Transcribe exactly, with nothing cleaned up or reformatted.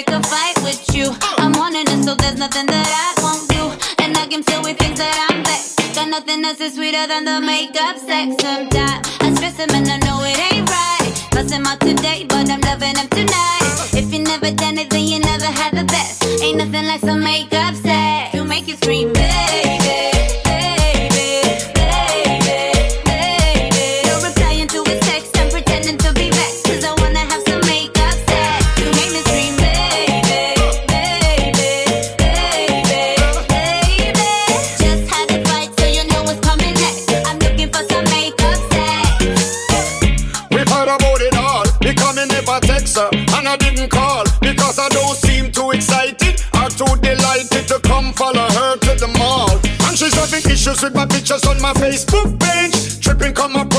break a fight with you. I'm wanting it, so there's nothing that I won't do. And I can feel with things that I'm vexed. Got nothing else is sweeter than the makeup sex. Sometimes I stress him and I know it ain't right. Bust him out today, but I'm loving him tonight. If you never done it, then you never had the best. Ain't nothing like some makeup sex to make you scream, baby. And I didn't call because I don't seem too excited or too delighted to come follow her to the mall. And she's having issues with my pictures on my Facebook page. Tripping, come up